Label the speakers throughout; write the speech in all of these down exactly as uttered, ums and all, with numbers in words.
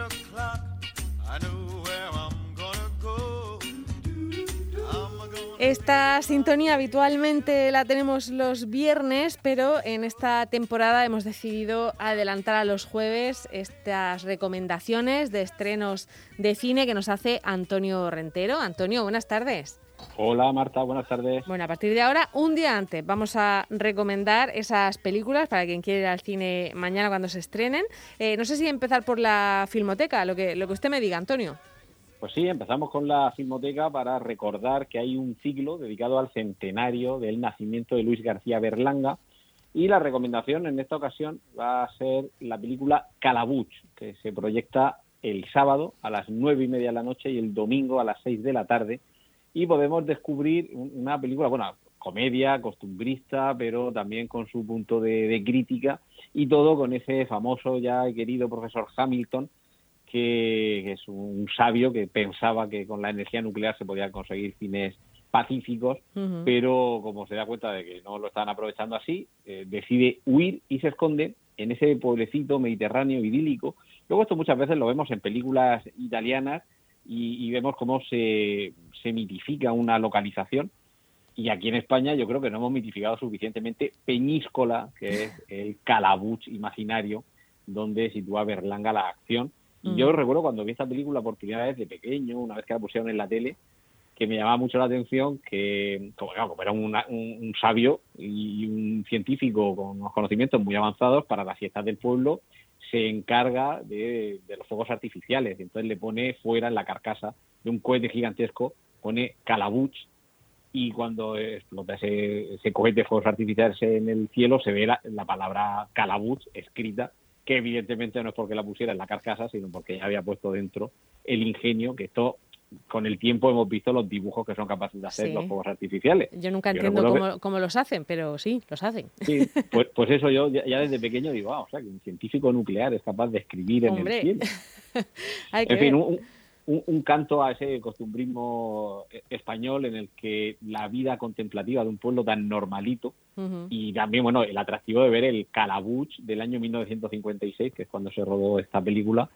Speaker 1: Esta sintonía habitualmente la tenemos los viernes, pero en esta temporada hemos decidido adelantar a los jueves estas recomendaciones de estrenos de cine que nos hace Antonio Rentero. Antonio, buenas tardes.
Speaker 2: Hola Marta, buenas tardes.
Speaker 1: Bueno, a partir de ahora, un día antes, vamos a recomendar esas películas para quien quiera ir al cine mañana cuando se estrenen. Eh, no sé si empezar por la Filmoteca, lo que, lo que usted me diga, Antonio.
Speaker 2: Pues sí, empezamos con la Filmoteca para recordar que hay un ciclo dedicado al centenario del nacimiento de Luis García Berlanga, y la recomendación en esta ocasión va a ser la película Calabuch, que se proyecta el sábado a las nueve y media de la noche y el domingo a las seis de la tarde, y podemos descubrir una película, bueno, comedia, costumbrista, pero también con su punto de, de crítica, y todo con ese famoso ya querido profesor Hamilton, que es un sabio que pensaba que con la energía nuclear se podían conseguir fines pacíficos, uh-huh. pero como se da cuenta de que no lo están aprovechando así, eh, decide huir y se esconde en ese pueblecito mediterráneo idílico. Luego esto muchas veces lo vemos en películas italianas y, y vemos cómo se, se mitifica una localización, y aquí en España yo creo que no hemos mitificado suficientemente Peñíscola, que es el Calabuch imaginario donde sitúa Berlanga la acción. Y yo recuerdo cuando vi esta película por primera vez de pequeño, una vez que la pusieron en la tele, que me llamaba mucho la atención que, como, claro, como era una, un, un sabio y un científico con unos conocimientos muy avanzados, para las fiestas del pueblo se encarga de, de los fuegos artificiales. Entonces le pone fuera, en la carcasa de un cohete gigantesco, pone Calabuch, y cuando explota ese, ese cohete de fuegos artificiales en el cielo se ve la, la palabra Calabuch escrita, que evidentemente no es porque la pusiera en la carcasa, sino porque ya había puesto dentro el ingenio, que esto, con el tiempo hemos visto los dibujos que son capaces de hacer sí. los fuegos artificiales.
Speaker 1: Yo nunca yo entiendo cómo, que... cómo los hacen, pero sí, los hacen.
Speaker 2: Sí, pues, pues eso yo ya, ya desde pequeño digo, ah, o sea, que un científico nuclear es capaz de escribir
Speaker 1: Hombre.
Speaker 2: en el cielo.
Speaker 1: Hay que
Speaker 2: en fin,
Speaker 1: ver.
Speaker 2: un, un, un canto a ese costumbrismo español en el que la vida contemplativa de un pueblo tan normalito, uh-huh. y también, bueno, el atractivo de ver el Calabuch del año mil novecientos cincuenta y seis, que es cuando se rodó esta película,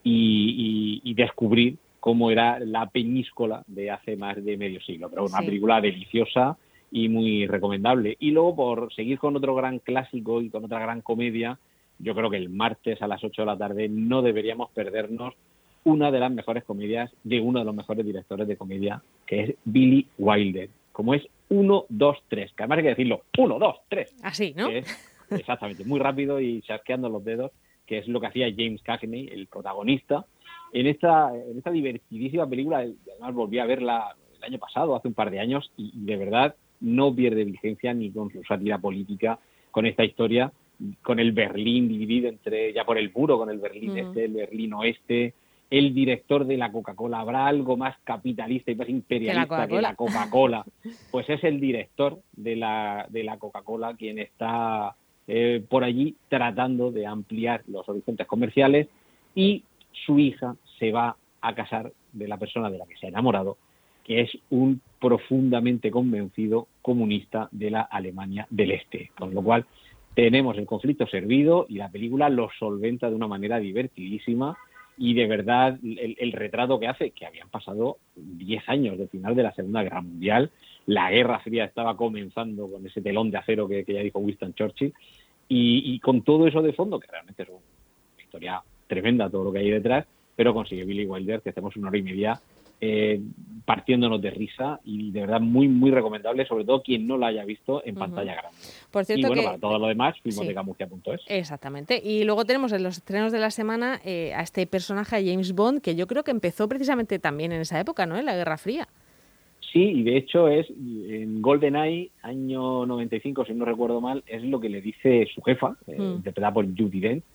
Speaker 2: y, y, y descubrir cómo era la Peñíscola de hace más de medio siglo. Pero una sí. película deliciosa y muy recomendable. Y luego, por seguir con otro gran clásico y con otra gran comedia, yo creo que el martes a las ocho de la tarde no deberíamos perdernos una de las mejores comedias de uno de los mejores directores de comedia, que es Billy Wilder. Como es uno, dos, tres, que además hay que decirlo, uno, dos, tres.
Speaker 1: Así, ¿no?
Speaker 2: Que es, exactamente, muy rápido y chasqueando los dedos, que es lo que hacía James Cagney, el protagonista, en esta, en esta divertidísima película. Además volví a verla el año pasado, hace un par de años, y de verdad no pierde vigencia ni con su sátira política, con esta historia, con el Berlín dividido entre, ya por el muro, con el Berlín uh-huh. este, el Berlín oeste. El director de la Coca-Cola, ¿habrá algo más capitalista y más imperialista que la Coca-Cola? Pues es el director de la, de la Coca-Cola quien está eh, por allí tratando de ampliar los horizontes comerciales, y su hija se va a casar de la persona de la que se ha enamorado, que es un profundamente convencido comunista de la Alemania del Este. Con lo cual tenemos el conflicto servido y la película lo solventa de una manera divertidísima. Y de verdad, el, el retrato que hace, que habían pasado diez años del final de la Segunda Guerra Mundial, la Guerra Fría estaba comenzando con ese telón de acero que, que ya dijo Winston Churchill, y, y con todo eso de fondo, que realmente es una historia tremenda todo lo que hay detrás, pero consigue Billy Wilder que hacemos una hora y media eh, partiéndonos de risa, y de verdad muy, muy recomendable, sobre todo quien no la haya visto en uh-huh. pantalla grande.
Speaker 1: Por cierto,
Speaker 2: y bueno,
Speaker 1: que...
Speaker 2: para todo lo demás, filmoteca murcia punto es.
Speaker 1: Exactamente. Y luego tenemos en los estrenos de la semana eh, a este personaje, a James Bond, que yo creo que empezó precisamente también en esa época, ¿no? En la Guerra Fría.
Speaker 2: Sí, y de hecho es en GoldenEye, año noventa y cinco, si no recuerdo mal, es lo que le dice su jefa, eh, mm. interpretada por Judi Dench.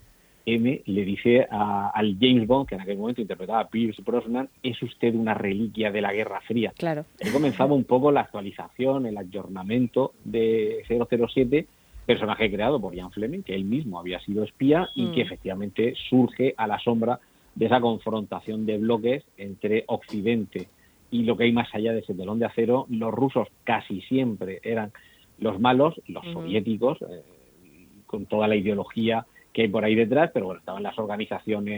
Speaker 2: M le dice a, al James Bond, que en aquel momento interpretaba a Pierce Brosnan, es usted una reliquia de la Guerra Fría.
Speaker 1: Claro.
Speaker 2: Ahí comenzaba un poco la actualización, el ayornamiento de cero cero siete, personaje creado por Ian Fleming, que él mismo había sido espía y mm. que efectivamente surge a la sombra de esa confrontación de bloques entre Occidente y lo que hay más allá de ese telón de acero. Los rusos casi siempre eran los malos, los mm. soviéticos, eh, con toda la ideología que hay por ahí detrás, pero bueno, estaban las organizaciones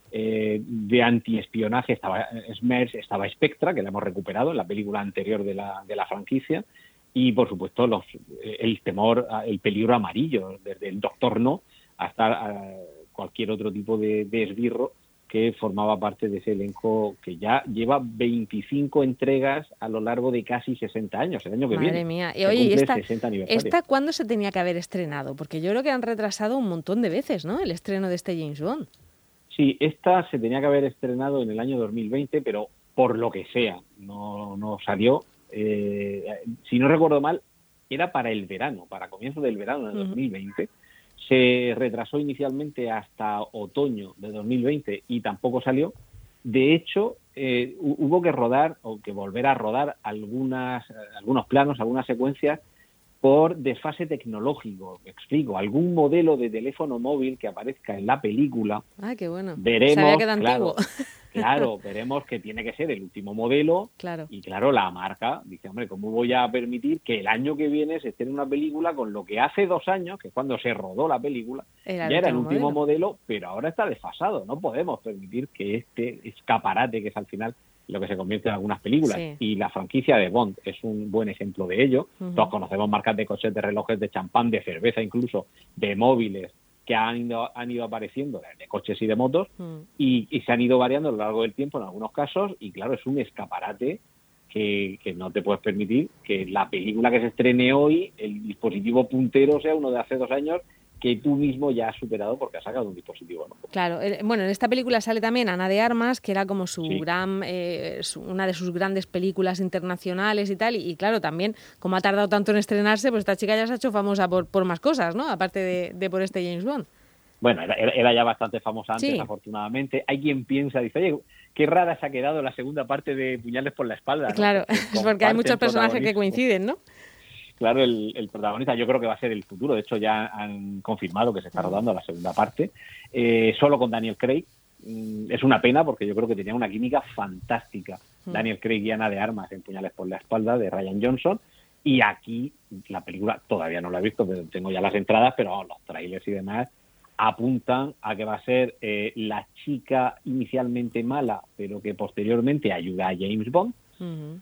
Speaker 2: eh, de antiespionaje estaba SMERS, estaba Spectra, que la hemos recuperado en la película anterior de la, de la franquicia, y por supuesto los, el temor, el peligro amarillo, desde el Doctor No hasta a cualquier otro tipo de, de esbirro que formaba parte de ese elenco que ya lleva veinticinco entregas a lo largo de casi sesenta años, el año que
Speaker 1: Madre
Speaker 2: viene.
Speaker 1: mía. Y
Speaker 2: Se
Speaker 1: oye, ¿y
Speaker 2: cumple
Speaker 1: esta,
Speaker 2: sesenta aniversario.
Speaker 1: esta cuándo se tenía que haber estrenado? Porque yo creo que han retrasado un montón de veces, ¿no?, el estreno de este James Bond.
Speaker 2: Sí, esta se tenía que haber estrenado en el año dos mil veinte, pero por lo que sea, no, no salió. Eh, si no recuerdo mal, era para el verano, para comienzos del verano de dos mil veinte. Uh-huh. Se retrasó inicialmente hasta otoño de dos mil veinte y tampoco salió. De hecho, eh, hubo que rodar o que volver a rodar algunas, algunos planos, algunas secuencias por desfase tecnológico. Me explico, algún modelo de teléfono móvil que aparezca en la película.
Speaker 1: Ah, qué bueno.
Speaker 2: Veremos,
Speaker 1: sabía que era
Speaker 2: claro,
Speaker 1: antiguo.
Speaker 2: claro, veremos que tiene que ser el último modelo.
Speaker 1: Claro.
Speaker 2: Y claro, la marca dice, hombre, ¿cómo voy a permitir que el año que viene se esté en una película con lo que hace dos años, que es cuando se rodó la película,
Speaker 1: era
Speaker 2: ya era el último
Speaker 1: modelo.
Speaker 2: modelo, pero ahora está desfasado? No podemos permitir que este escaparate, que es al final lo que se convierte en algunas películas,
Speaker 1: sí.
Speaker 2: Y la franquicia de Bond es un buen ejemplo de ello. Uh-huh. Todos conocemos marcas de coches, de relojes, de champán, de cerveza, incluso de móviles que han ido, han ido apareciendo, de coches y de motos, uh-huh. y, y se han ido variando a lo largo del tiempo en algunos casos, y claro, es un escaparate que, que no te puedes permitir que la película que se estrene hoy, el dispositivo puntero sea uno de hace dos años, que tú mismo ya has superado porque has sacado un dispositivo nuevo.
Speaker 1: Claro, bueno, en esta película sale también Ana de Armas, que era como su
Speaker 2: sí.
Speaker 1: gran, eh, su, una de sus grandes películas internacionales y tal, y, y claro, también, como ha tardado tanto en estrenarse, pues esta chica ya se ha hecho famosa por, por más cosas, ¿no?, aparte de, de por este James Bond.
Speaker 2: Bueno, era, era ya bastante famosa antes,
Speaker 1: sí.
Speaker 2: afortunadamente. Hay quien piensa, dice, oye, qué rara se ha quedado la segunda parte de Puñales por la espalda, ¿no?
Speaker 1: Claro, es porque hay muchos personajes que coinciden, ¿no?
Speaker 2: Claro, el, el protagonista yo creo que va a ser el futuro. De hecho, ya han confirmado que se está rodando la segunda parte, eh, solo con Daniel Craig. Mm, es una pena porque yo creo que tenía una química fantástica. Mm. Daniel Craig y Ana de Armas en Puñales por la espalda, de Rian Johnson. Y aquí, la película, todavía no la he visto, pero tengo ya las entradas, pero oh, los trailers y demás apuntan a que va a ser eh, la chica inicialmente mala, pero que posteriormente ayuda a James Bond. Uh-huh.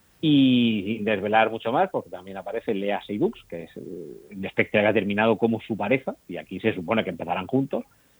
Speaker 2: Y sin desvelar mucho más, porque también aparece Lea Seydoux, que es el Spectre que ha terminado como su pareja, y aquí se supone que empezarán juntos,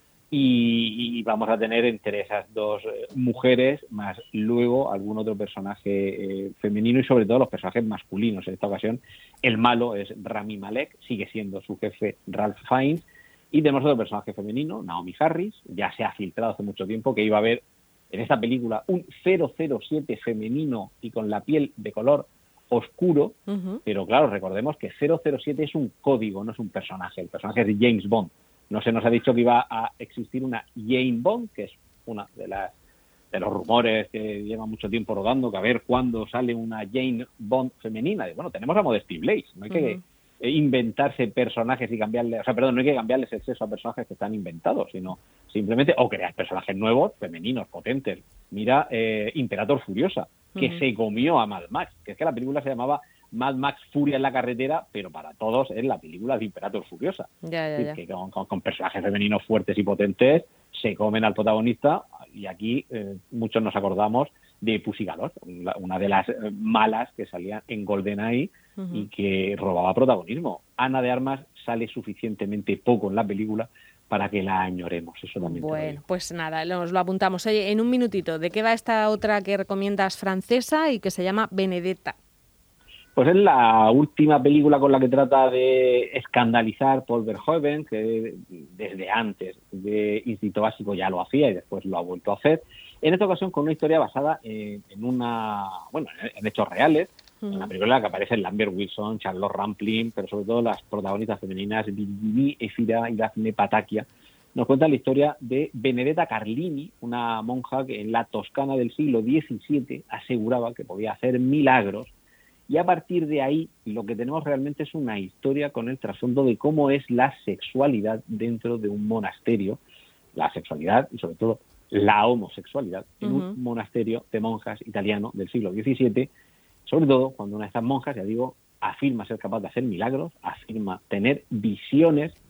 Speaker 2: y, y vamos a tener entre esas dos eh, mujeres, más luego algún otro personaje eh, femenino, y sobre todo los personajes masculinos. En esta ocasión, el malo es Rami Malek, sigue siendo su jefe Ralph Fiennes, y tenemos otro personaje femenino, Naomi Harris. Ya se ha filtrado hace mucho tiempo que iba a haber en esta película un cero cero siete femenino y con la piel de color oscuro, uh-huh. pero claro, recordemos que cero cero siete es un código, no es un personaje. El personaje es James Bond. No se nos ha dicho que iba a existir una Jane Bond, que es una de las de los rumores que lleva mucho tiempo rodando, que a ver cuándo sale una Jane Bond femenina. Y bueno, tenemos a Modesty Blaze, no hay uh-huh. que inventarse personajes y cambiarle, o sea, perdón, no hay que cambiarles el sexo a personajes que están inventados, sino simplemente, o crear personajes nuevos, femeninos, potentes. Mira, eh, Imperator Furiosa, que uh-huh. se comió a Mad Max, que es que la película se llamaba Mad Max Furia en la carretera, pero para todos es la película de Imperator Furiosa.
Speaker 1: Ya, ya, ya.
Speaker 2: Es decir, que con, con, con personajes femeninos fuertes y potentes se comen al protagonista, y aquí eh, muchos nos acordamos de Pussy Galore, una de las malas que salía en GoldenEye uh-huh. y que robaba protagonismo. Ana de Armas sale suficientemente poco en la película para que la añoremos, eso también.
Speaker 1: Bueno, pues nada, nos lo apuntamos. Oye, en un minutito, ¿de qué va esta otra que recomiendas francesa y que se llama Benedetta?
Speaker 2: Pues es la última película con la que trata de escandalizar Paul Verhoeven, que desde antes de Instinto Básico ya lo hacía y después lo ha vuelto a hacer. En esta ocasión con una historia basada en, en una, bueno, en hechos reales, uh-huh. en la película en la que aparecen Lambert Wilson, Charlotte Rampling, pero sobre todo las protagonistas femeninas Virginie Efira y Daphne Patakia. Nos cuenta la historia de Benedetta Carlini, una monja que en la Toscana del siglo diecisiete aseguraba que podía hacer milagros. Y a partir de ahí, lo que tenemos realmente es una historia con el trasfondo de cómo es la sexualidad dentro de un monasterio, la sexualidad y sobre todo la homosexualidad en uh-huh. un monasterio de monjas italiano del siglo diecisiete, sobre todo cuando una de estas monjas, ya digo, afirma ser capaz de hacer milagros, afirma tener visiones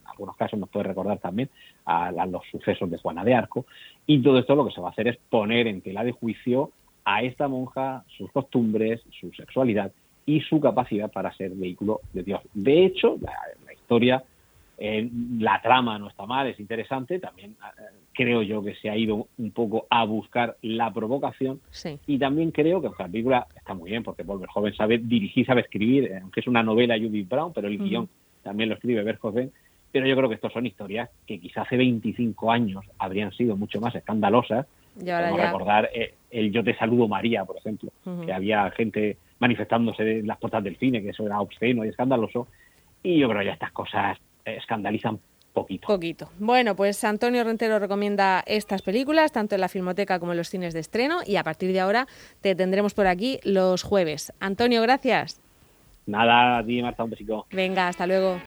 Speaker 2: en algunos casos nos puede recordar también a, a los sucesos de Juana de Arco, y todo esto lo que se va a hacer es poner en tela de juicio a esta monja, sus costumbres, su sexualidad y su capacidad para ser vehículo de Dios. De hecho, la, la historia, eh, la trama no está mal, es interesante, también eh, creo yo que se ha ido un poco a buscar la provocación,
Speaker 1: sí.
Speaker 2: Y también creo que la película está muy bien, porque Paul Verhoeven sabe dirigir, sabe escribir, aunque es una novela Judith Brown, pero el uh-huh. guión también lo escribe Verhoeven, pero yo creo que estos son historias que quizá hace veinticinco años habrían sido mucho más escandalosas.
Speaker 1: Y ahora
Speaker 2: Podemos
Speaker 1: ya...
Speaker 2: recordar eh, el Yo te saludo María, por ejemplo, uh-huh. que había gente manifestándose en las puertas del cine, que eso era obsceno y escandaloso, y yo creo que ya estas cosas escandalizan poquito.
Speaker 1: Poquito. Bueno, pues Antonio Rentero recomienda estas películas, tanto en la Filmoteca como en los cines de estreno, y a partir de ahora te tendremos por aquí los jueves. Antonio, gracias.
Speaker 2: Nada, a ti, Marta, un besito.
Speaker 1: Venga, hasta luego.